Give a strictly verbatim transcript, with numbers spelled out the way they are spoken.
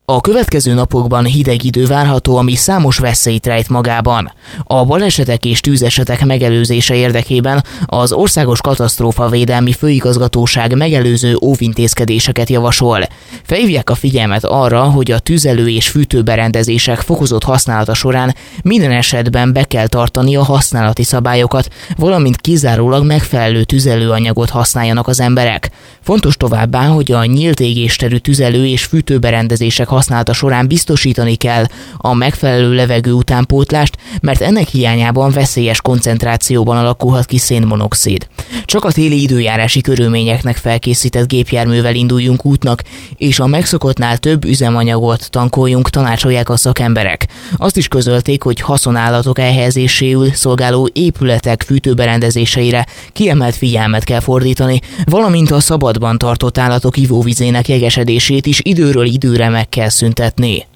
A következő napokban hideg idő várható, ami számos veszélyt rejt magában. A balesetek és tűzesetek megelőzése érdekében az Országos Katasztrófavédelmi Főigazgatóság megelőző óvintézkedéseket javasol. Felhívják a figyelmet arra, hogy a tüzelő- és fűtőberendezések fokozott használata során minden esetben be kell tartani a használati szabályokat, valamint kizárólag megfelelő tüzelőanyagot használjanak az emberek. Fontos továbbá, hogy a nyílt égésterű tüzelő- és fűtőberendezések használata során biztosítani kell a megfelelő levegő utánpótlást, mert ennek hiányában veszélyes koncentrációban alakulhat ki szénmonoxid. Csak a téli időjárási körülményeknek felkészített gépjárművel induljunk útnak, és a megszokottnál több üzemanyagot tankoljunk, tanácsolják a szakemberek. Azt is közölték, hogy haszonállatok elhelyezéséül szolgáló épületek fűtőberendezéseire kiemelt figyelmet kell fordítani, valamint a szabadban tartott állatok ivóvizének jegesedését is időről időre meg kell szüntetni.